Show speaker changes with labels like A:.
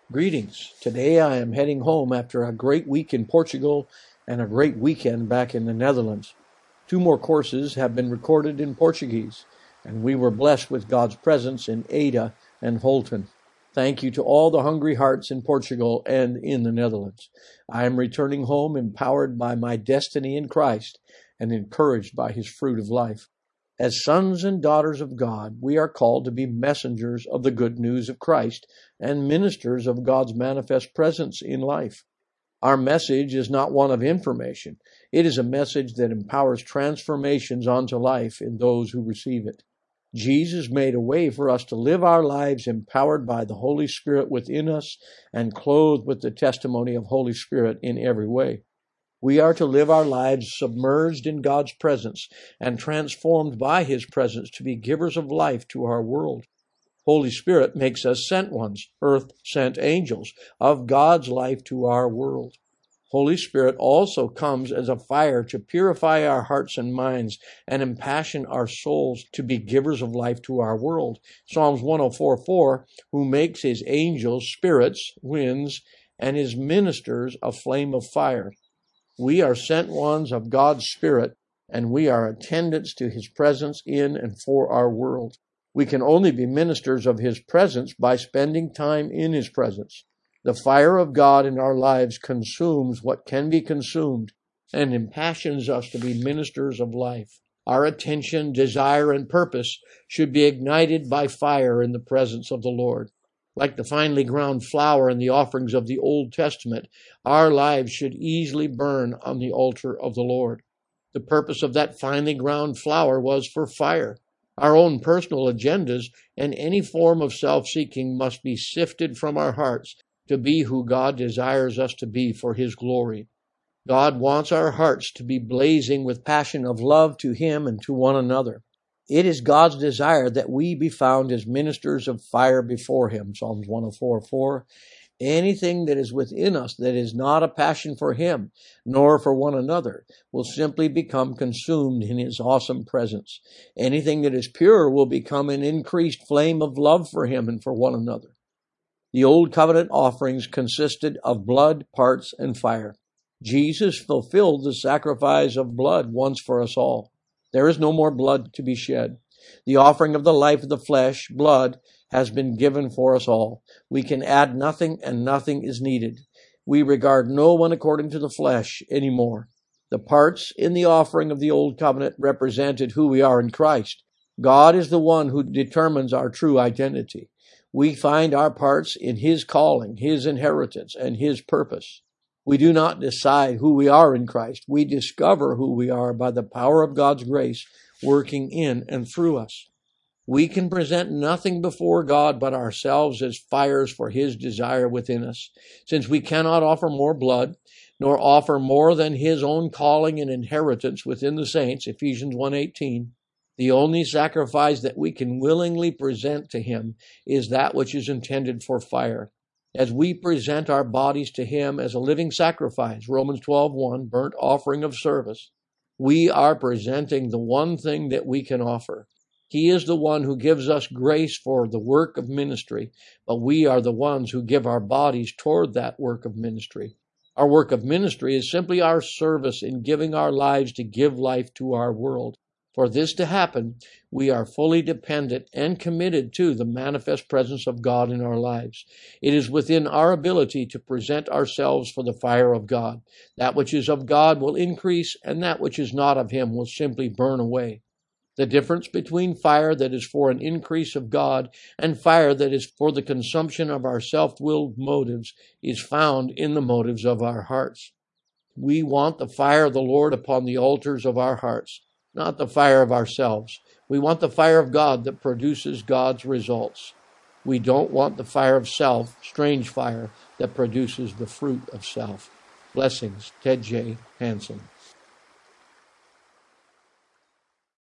A: Greetings. Today I am heading home after a great week in Portugal and a great weekend back in the Netherlands. 2 more courses have been recorded in Portuguese, and we were blessed with God's presence in Ada and Holton. Thank you to all the hungry hearts in Portugal and in the Netherlands. I am returning home empowered by my destiny in Christ and encouraged by his fruit of life. As sons and daughters of God, we are called to be messengers of the good news of Christ and ministers of God's manifest presence in life. Our message is not one of information. It is a message that empowers transformations onto life in those who receive it. Jesus made a way for us to live our lives empowered by the Holy Spirit within us and clothed with the testimony of Holy Spirit in every way. We are to live our lives submerged in God's presence and transformed by his presence to be givers of life to our world. Holy Spirit makes us sent ones, earth-sent angels, of God's life to our world. Holy Spirit also comes as a fire to purify our hearts and minds and impassion our souls to be givers of life to our world. Psalms 104:4, who makes his angels spirits, winds, and his ministers a flame of fire. We are sent ones of God's Spirit, and we are attendants to his presence in and for our world. We can only be ministers of his presence by spending time in his presence. The fire of God in our lives consumes what can be consumed and impassions us to be ministers of life. Our attention, desire, and purpose should be ignited by fire in the presence of the Lord. Like the finely ground flour in the offerings of the Old Testament, our lives should easily burn on the altar of the Lord. The purpose of that finely ground flour was for fire. Our own personal agendas and any form of self-seeking must be sifted from our hearts to be who God desires us to be for his glory. God wants our hearts to be blazing with passion of love to him and to one another. It is God's desire that we be found as ministers of fire before him, Psalms 104:4. Anything that is within us that is not a passion for him, nor for one another, will simply become consumed in his awesome presence. Anything that is pure will become an increased flame of love for him and for one another. The Old Covenant offerings consisted of blood, parts, and fire. Jesus fulfilled the sacrifice of blood once for us all. There is no more blood to be shed. The offering of the life of the flesh, blood, has been given for us all. We can add nothing and nothing is needed. We regard no one according to the flesh anymore. The parts in the offering of the Old Covenant represented who we are in Christ. God is the one who determines our true identity. We find our parts in his calling, his inheritance, and his purpose. We do not decide who we are in Christ. We discover who we are by the power of God's grace working in and through us. We can present nothing before God but ourselves as fires for his desire within us. Since we cannot offer more blood, nor offer more than his own calling and inheritance within the saints, Ephesians 1:18, the only sacrifice that we can willingly present to him is that which is intended for fire. As we present our bodies to him as a living sacrifice, Romans 12:1, burnt offering of service, we are presenting the one thing that we can offer. He is the one who gives us grace for the work of ministry, but we are the ones who give our bodies toward that work of ministry. Our work of ministry is simply our service in giving our lives to give life to our world. For this to happen, we are fully dependent and committed to the manifest presence of God in our lives. It is within our ability to present ourselves for the fire of God. That which is of God will increase, and that which is not of him will simply burn away. The difference between fire that is for an increase of God and fire that is for the consumption of our self-willed motives is found in the motives of our hearts. We want the fire of the Lord upon the altars of our hearts, not the fire of ourselves. We want the fire of God that produces God's results. We don't want the fire of self, strange fire, that produces the fruit of self. Blessings, Ted J. Hansen.